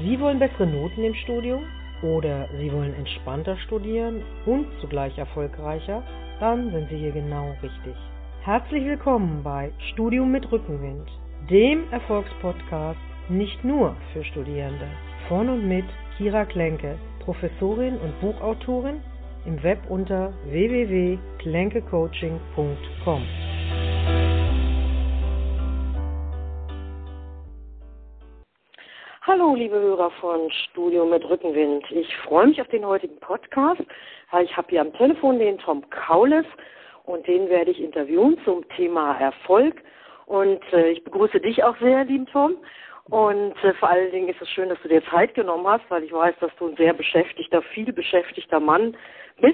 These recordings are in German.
Sie wollen bessere Noten im Studium oder Sie wollen entspannter studieren und zugleich erfolgreicher? Dann sind Sie hier genau richtig. Herzlich willkommen bei Studium mit Rückenwind, dem Erfolgspodcast nicht nur für Studierende. Von und mit Kira Klenke, Professorin und Buchautorin, im Web unter www.klenkecoaching.com. Hallo, liebe Hörer von Studium mit Rückenwind. Ich freue mich auf den heutigen Podcast. Ich habe hier am Telefon den Tom Kaules und den werde ich interviewen zum Thema Erfolg. Und ich begrüße dich auch sehr, lieben Tom. Und vor allen Dingen ist es schön, dass du dir Zeit genommen hast, weil ich weiß, dass du ein sehr beschäftigter, viel beschäftigter Mann bist.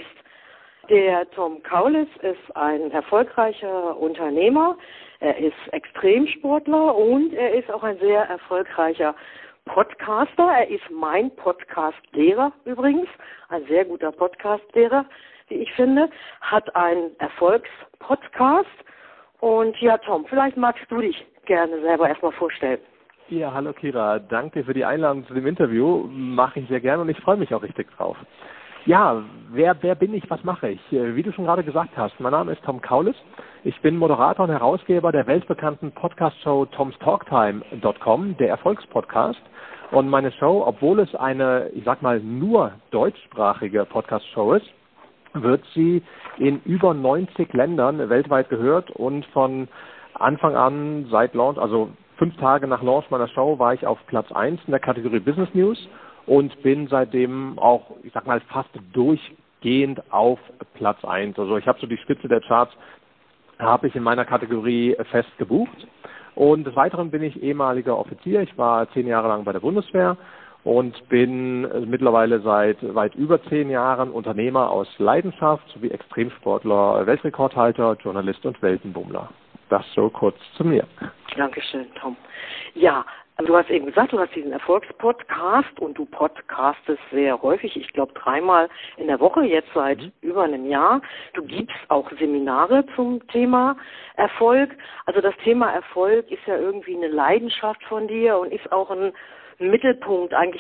Der Tom Kaules ist ein erfolgreicher Unternehmer. Er ist Extremsportler und er ist auch ein sehr erfolgreicher Podcaster. Er ist mein Podcast-Lehrer übrigens, ein sehr guter Podcast-Lehrer, wie ich finde, hat einen Erfolgspodcast. Und ja, Tom, vielleicht magst du dich gerne selber erstmal vorstellen. Ja, hallo Kira, danke für die Einladung zu dem Interview. Mache ich sehr gerne und ich freue mich auch richtig drauf. Ja, wer bin ich, was mache ich? Wie du schon gerade gesagt hast, mein Name ist Tom Kaules. Ich bin Moderator und Herausgeber der weltbekannten Podcast-Show tomstalktime.com, der Erfolgspodcast. Und meine Show, obwohl es eine, ich sag mal, nur deutschsprachige Podcast-Show ist, wird sie in über 90 Ländern weltweit gehört und von Anfang an, seit Launch, also 5 Tage nach Launch meiner Show, war ich auf Platz 1 in der Kategorie Business News und bin seitdem auch, ich sag mal, fast durchgehend auf Platz 1. Also ich habe so die Spitze der Charts, habe ich in meiner Kategorie fest gebucht. Und des Weiteren bin ich ehemaliger Offizier. Ich war 10 Jahre lang bei der Bundeswehr und bin mittlerweile seit weit über 10 Jahren Unternehmer aus Leidenschaft sowie Extremsportler, Weltrekordhalter, Journalist und Weltenbummler. Das so kurz zu mir. Dankeschön, Tom. Ja, du hast eben gesagt, du hast diesen Erfolgspodcast und du podcastest sehr häufig, ich glaube 3-mal in der Woche, jetzt seit über einem Jahr. Du gibst auch Seminare zum Thema Erfolg. Also das Thema Erfolg ist ja irgendwie eine Leidenschaft von dir und ist auch ein Mittelpunkt eigentlich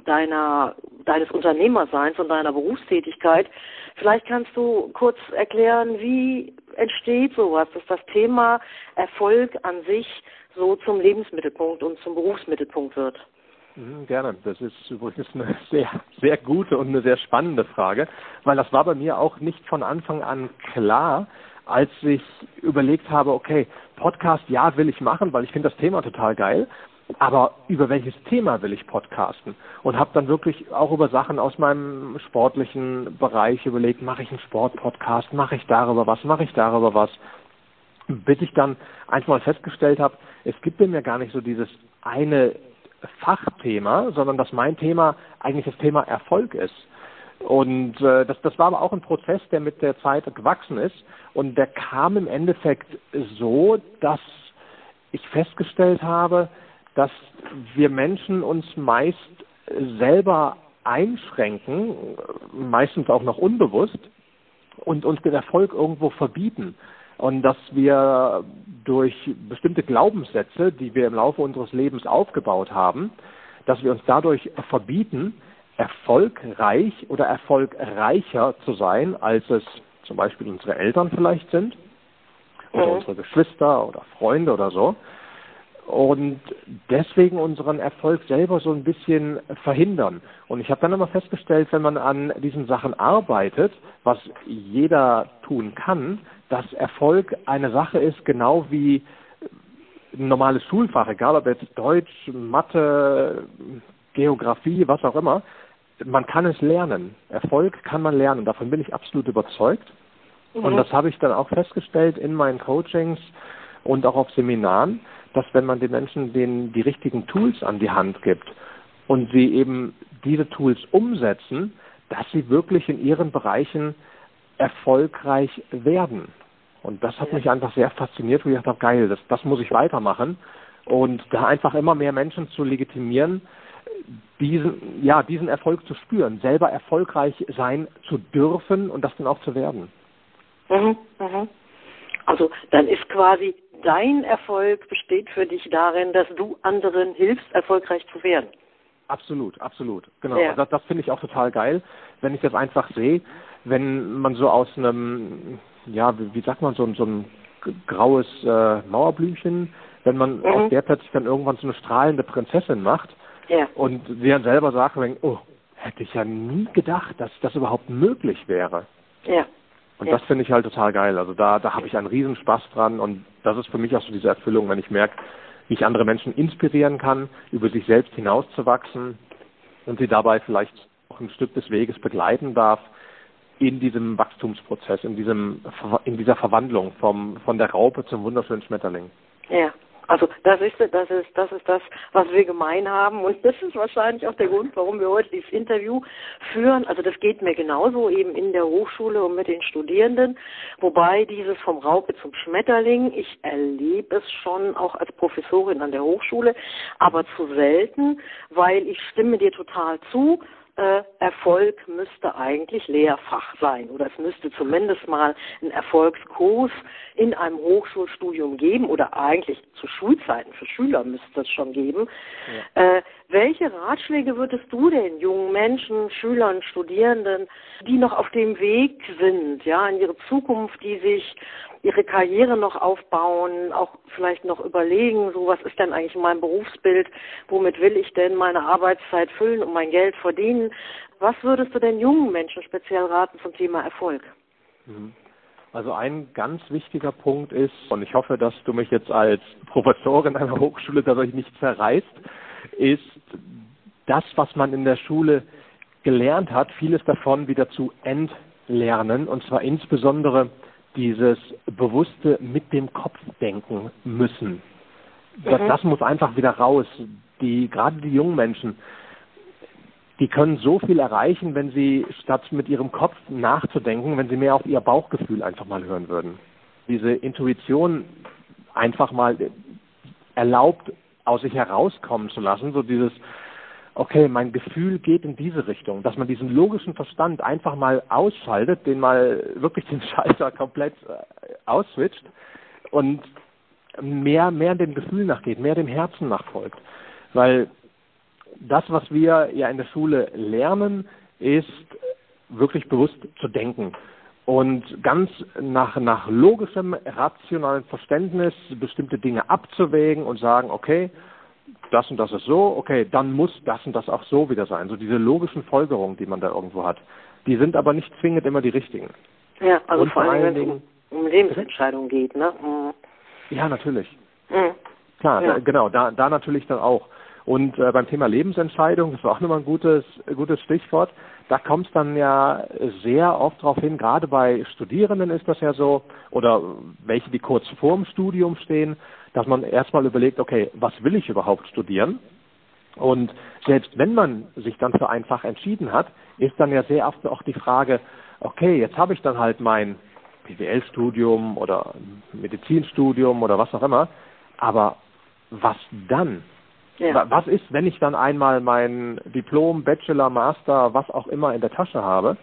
deines Unternehmerseins und deiner Berufstätigkeit. Vielleicht kannst du kurz erklären, wie entsteht sowas, dass das Thema Erfolg an sich so zum Lebensmittelpunkt und zum Berufsmittelpunkt wird? Gerne. Das ist übrigens eine sehr, sehr gute und eine sehr spannende Frage, weil das war bei mir auch nicht von Anfang an klar, als ich überlegt habe, okay, Podcast, ja, will ich machen, weil ich finde das Thema total geil, aber über welches Thema will ich podcasten? Und habe dann wirklich auch über Sachen aus meinem sportlichen Bereich überlegt, mache ich einen Sportpodcast, mache ich darüber was, bis ich dann einmal festgestellt habe, es gibt bei mir gar nicht so dieses eine Fachthema, sondern dass mein Thema eigentlich das Thema Erfolg ist. Und das war aber auch ein Prozess, der mit der Zeit gewachsen ist. Und der kam im Endeffekt so, dass ich festgestellt habe, dass wir Menschen uns meist selber einschränken, meistens auch noch unbewusst, und uns den Erfolg irgendwo verbieten. Und dass wir durch bestimmte Glaubenssätze, die wir im Laufe unseres Lebens aufgebaut haben, dass wir uns dadurch verbieten, erfolgreich oder erfolgreicher zu sein, als es zum Beispiel unsere Eltern vielleicht sind, oder unsere Geschwister oder Freunde oder so. Und deswegen unseren Erfolg selber so ein bisschen verhindern. Und ich habe dann immer festgestellt, wenn man an diesen Sachen arbeitet, was jeder tun kann, dass Erfolg eine Sache ist, genau wie ein normales Schulfach, egal ob jetzt Deutsch, Mathe, Geografie, was auch immer, man kann es lernen. Erfolg kann man lernen. Davon bin ich absolut überzeugt. Und das habe ich dann auch festgestellt in meinen Coachings und auch auf Seminaren, dass wenn man den Menschen die richtigen Tools an die Hand gibt und sie eben diese Tools umsetzen, dass sie wirklich in ihren Bereichen erfolgreich werden. Und das hat mich einfach sehr fasziniert, wo ich dachte, geil, das muss ich weitermachen. Und da einfach immer mehr Menschen zu legitimieren, diesen Erfolg zu spüren, selber erfolgreich sein zu dürfen und das dann auch zu werden. Also dann ist quasi dein Erfolg besteht für dich darin, dass du anderen hilfst, erfolgreich zu werden. Absolut, absolut. Genau. Ja. Das finde ich auch total geil, wenn ich das einfach sehe, wenn man so aus einem, ja, wie sagt man, so ein graues Mauerblümchen, wenn man aus der plötzlich dann irgendwann so eine strahlende Prinzessin macht und sie dann selber sagt, oh, hätte ich ja nie gedacht, dass das überhaupt möglich wäre. Ja. Und das finde ich halt total geil. Also da habe ich einen riesen Spaß dran und das ist für mich auch so diese Erfüllung, wenn ich merke, wie ich andere Menschen inspirieren kann, über sich selbst hinauszuwachsen und sie dabei vielleicht auch ein Stück des Weges begleiten darf in diesem Wachstumsprozess, in dieser Verwandlung von der Raupe zum wunderschönen Schmetterling. Ja. Also das ist das, was wir gemein haben und das ist wahrscheinlich auch der Grund, warum wir heute dieses Interview führen. Also das geht mir genauso eben in der Hochschule und mit den Studierenden, wobei dieses vom Raupe zum Schmetterling, ich erlebe es schon auch als Professorin an der Hochschule, aber zu selten, weil ich stimme dir total zu. Erfolg müsste eigentlich Lehrfach sein oder es müsste zumindest mal einen Erfolgskurs in einem Hochschulstudium geben oder eigentlich zu Schulzeiten für Schüler müsste es schon geben. Ja. Welche Ratschläge würdest du den jungen Menschen, Schülern, Studierenden, die noch auf dem Weg sind, ja, in ihre Zukunft, die sich ihre Karriere noch aufbauen, auch vielleicht noch überlegen, so was ist denn eigentlich mein Berufsbild, womit will ich denn meine Arbeitszeit füllen und mein Geld verdienen? Was würdest du den jungen Menschen speziell raten zum Thema Erfolg? Also ein ganz wichtiger Punkt ist, und ich hoffe, dass du mich jetzt als Professorin einer Hochschule dadurch nicht zerreißt, ist das, was man in der Schule gelernt hat, vieles davon wieder zu entlernen, und zwar insbesondere dieses bewusste mit dem Kopf denken müssen. Das muss einfach wieder raus. Gerade die jungen Menschen, die können so viel erreichen, wenn sie statt mit ihrem Kopf nachzudenken, wenn sie mehr auf ihr Bauchgefühl einfach mal hören würden. Diese Intuition einfach mal erlaubt, aus sich herauskommen zu lassen, so dieses, okay, mein Gefühl geht in diese Richtung, dass man diesen logischen Verstand einfach mal ausschaltet, den mal wirklich den Schalter komplett ausswitcht und mehr dem Gefühl nachgeht, mehr dem Herzen nachfolgt. Weil das, was wir ja in der Schule lernen, ist wirklich bewusst zu denken und ganz nach logischem, rationalem Verständnis bestimmte Dinge abzuwägen und sagen, okay, das und das ist so, okay, dann muss das und das auch so wieder sein. So diese logischen Folgerungen, die man da irgendwo hat, die sind aber nicht zwingend immer die richtigen. Ja, also und vor allem, wenn es um Lebensentscheidungen geht, ne? Ja, natürlich. Klar, ja. Genau, da natürlich dann auch. Und beim Thema Lebensentscheidung, das war auch nochmal ein gutes Stichwort, da kommt es dann ja sehr oft darauf hin, gerade bei Studierenden ist das ja so, oder welche, die kurz vorm Studium stehen, dass man erstmal überlegt, okay, was will ich überhaupt studieren? Und selbst wenn man sich dann für ein Fach entschieden hat, ist dann ja sehr oft auch die Frage, okay, jetzt habe ich dann halt mein BWL-Studium oder Medizinstudium oder was auch immer, aber was dann? Ja. Was ist, wenn ich dann einmal mein Diplom, Bachelor, Master, was auch immer in der Tasche habe?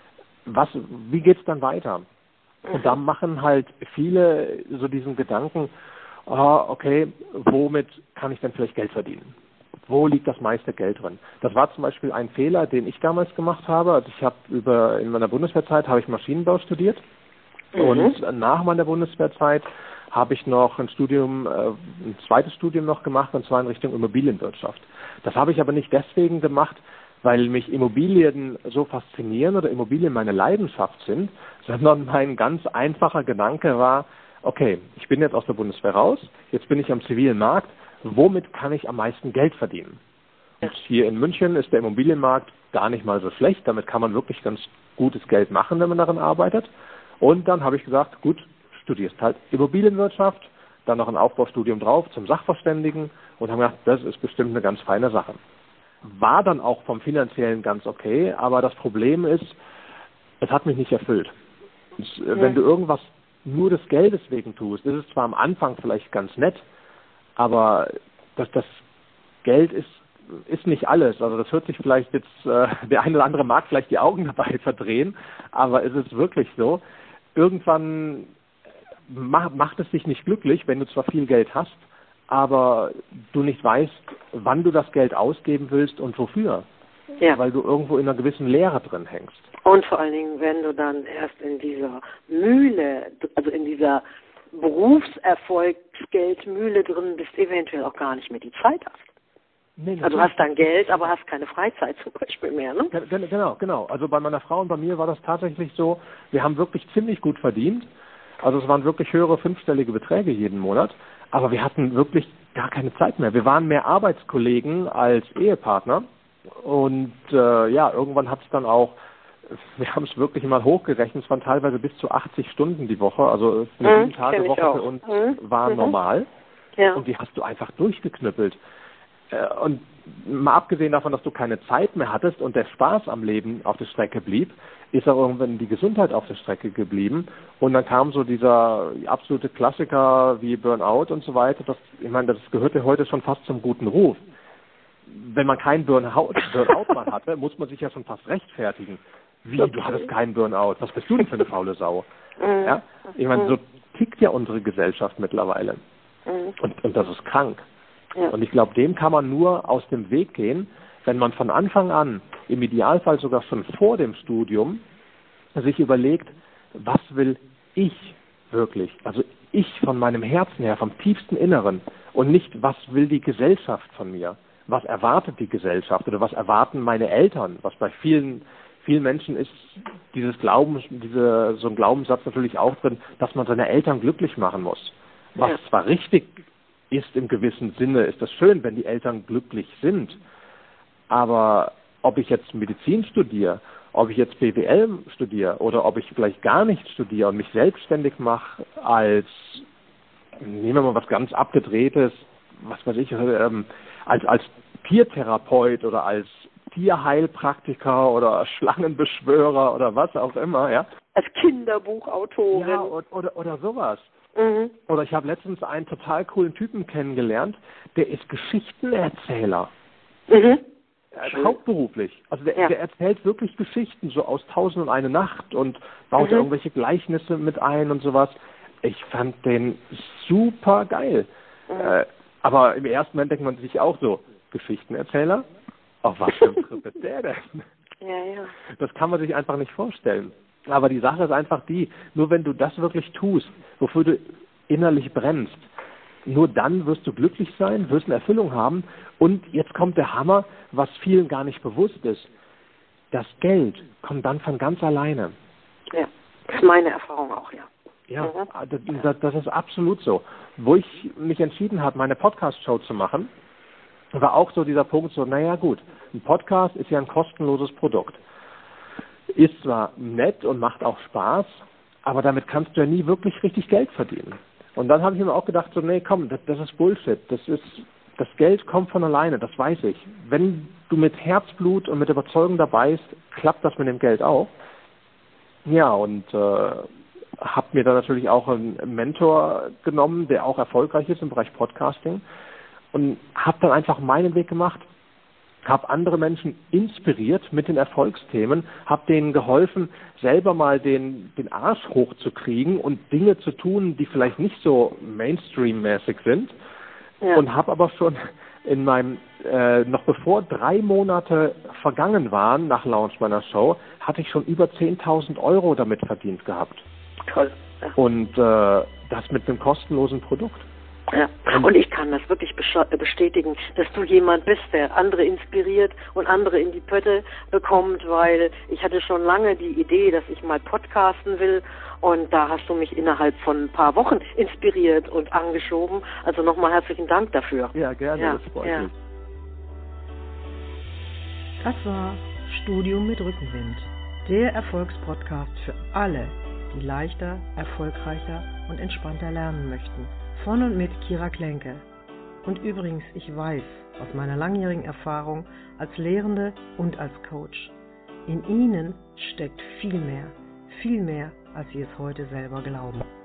Wie geht's dann weiter? Und da machen halt viele so diesen Gedanken, okay, womit kann ich denn vielleicht Geld verdienen? Wo liegt das meiste Geld drin? Das war zum Beispiel ein Fehler, den ich damals gemacht habe. Also ich habe in meiner Bundeswehrzeit habe ich Maschinenbau studiert und nach meiner Bundeswehrzeit habe ich noch ein zweites Studium noch gemacht, und zwar in Richtung Immobilienwirtschaft. Das habe ich aber nicht deswegen gemacht, weil mich Immobilien so faszinieren oder Immobilien meine Leidenschaft sind, sondern mein ganz einfacher Gedanke war, okay, ich bin jetzt aus der Bundeswehr raus, jetzt bin ich am zivilen Markt, womit kann ich am meisten Geld verdienen? Und hier in München ist der Immobilienmarkt gar nicht mal so schlecht, damit kann man wirklich ganz gutes Geld machen, wenn man darin arbeitet. Und dann habe ich gesagt, gut, studierst halt Immobilienwirtschaft, dann noch ein Aufbaustudium drauf zum Sachverständigen und haben gedacht, das ist bestimmt eine ganz feine Sache. War dann auch vom Finanziellen ganz okay, aber das Problem ist, es hat mich nicht erfüllt. Und, wenn du irgendwas nur des Geldes wegen tust, ist es zwar am Anfang vielleicht ganz nett, aber das Geld ist nicht alles. Also das hört sich vielleicht jetzt, der eine oder andere mag vielleicht die Augen dabei verdrehen, aber es ist wirklich so. Irgendwann macht es dich nicht glücklich, wenn du zwar viel Geld hast, aber du nicht weißt, wann du das Geld ausgeben willst und wofür. Ja. Weil du irgendwo in einer gewissen Leere drin hängst. Und vor allen Dingen, wenn du dann erst in dieser Mühle, also in dieser Berufserfolgsgeldmühle drin bist, eventuell auch gar nicht mehr die Zeit hast. Nee, also du hast dann Geld, aber hast keine Freizeit zum Beispiel mehr, ne? Genau. Also bei meiner Frau und bei mir war das tatsächlich so, wir haben wirklich ziemlich gut verdient. Also es waren wirklich höhere fünfstellige Beträge jeden Monat, aber wir hatten wirklich gar keine Zeit mehr. Wir waren mehr Arbeitskollegen als Ehepartner und irgendwann hat es dann auch, wir haben es wirklich mal hochgerechnet, es waren teilweise bis zu 80 Stunden die Woche, also eine 7-Tage-Woche für uns war normal und die hast du einfach durchgeknüppelt. Und mal abgesehen davon, dass du keine Zeit mehr hattest und der Spaß am Leben auf der Strecke blieb, ist auch irgendwann die Gesundheit auf der Strecke geblieben. Und dann kam so dieser absolute Klassiker wie Burnout und so weiter. Das gehört ja heute schon fast zum guten Ruf. Wenn man keinen Burnout mal hatte, muss man sich ja schon fast rechtfertigen. Wie, du hattest keinen Burnout? Was bist du denn für eine faule Sau? Ja? Ich meine, so tickt ja unsere Gesellschaft mittlerweile. Und das ist krank. Ja. Und ich glaube, dem kann man nur aus dem Weg gehen, wenn man von Anfang an, im Idealfall sogar schon vor dem Studium, sich überlegt, was will ich wirklich? Also ich von meinem Herzen her, vom tiefsten Inneren und nicht, was will die Gesellschaft von mir? Was erwartet die Gesellschaft oder was erwarten meine Eltern? Was bei vielen Menschen ist so ein Glaubenssatz natürlich auch drin, dass man seine Eltern glücklich machen muss. Was zwar richtig ist im gewissen Sinne, ist das schön, wenn die Eltern glücklich sind. Aber ob ich jetzt Medizin studiere, ob ich jetzt BWL studiere oder ob ich vielleicht gar nicht studiere und mich selbstständig mache als, nehmen wir mal was ganz Abgedrehtes, was weiß ich, als Tiertherapeut oder als Tierheilpraktiker oder Schlangenbeschwörer oder was auch immer, ja. Als Kinderbuchautorin. Ja, oder sowas. Oder ich habe letztens einen total coolen Typen kennengelernt, der ist Geschichtenerzähler. Hauptberuflich. Also der erzählt wirklich Geschichten, so aus 1001 Nacht und baut irgendwelche Gleichnisse mit ein und sowas. Ich fand den super geil. Aber im ersten Moment denkt man sich auch so, Geschichtenerzähler? Auf was für ein Trip ist der denn? Ja. Das kann man sich einfach nicht vorstellen. Aber die Sache ist einfach die, nur wenn du das wirklich tust, wofür du innerlich brennst, nur dann wirst du glücklich sein, wirst eine Erfüllung haben. Und jetzt kommt der Hammer, was vielen gar nicht bewusst ist. Das Geld kommt dann von ganz alleine. Ja, das ist meine Erfahrung auch, ja. Ja, das ist absolut so. Wo ich mich entschieden habe, meine Podcast-Show zu machen, war auch so dieser Punkt, so, naja gut, ein Podcast ist ja ein kostenloses Produkt. Ist zwar nett und macht auch Spaß, aber damit kannst du ja nie wirklich richtig Geld verdienen. Und dann habe ich mir auch gedacht, so, nee, komm, das ist Bullshit. Das Geld kommt von alleine, das weiß ich. Wenn du mit Herzblut und mit Überzeugung dabei bist, klappt das mit dem Geld auch. Ja, und habe mir dann natürlich auch einen Mentor genommen, der auch erfolgreich ist im Bereich Podcasting und habe dann einfach meinen Weg gemacht, habe andere Menschen inspiriert mit den Erfolgsthemen, habe denen geholfen, selber mal den Arsch hochzukriegen und Dinge zu tun, die vielleicht nicht so Mainstream-mäßig sind. Ja. Und habe aber schon in meinem, noch bevor 3 Monate vergangen waren nach Launch meiner Show, hatte ich schon über 10.000 Euro damit verdient gehabt. Toll. Ja. Und das mit einem kostenlosen Produkt. Ja, und ich kann das wirklich bestätigen, dass du jemand bist, der andere inspiriert und andere in die Pötte bekommt, weil ich hatte schon lange die Idee, dass ich mal podcasten will und da hast du mich innerhalb von ein paar Wochen inspiriert und angeschoben. Also nochmal herzlichen Dank dafür. Ja, gerne, das freut mich. Das war Studium mit Rückenwind, der Erfolgspodcast für alle, die leichter, erfolgreicher und entspannter lernen möchten. Von und mit Kira Klenke. Und übrigens, ich weiß aus meiner langjährigen Erfahrung als Lehrende und als Coach, in Ihnen steckt viel mehr, als Sie es heute selber glauben.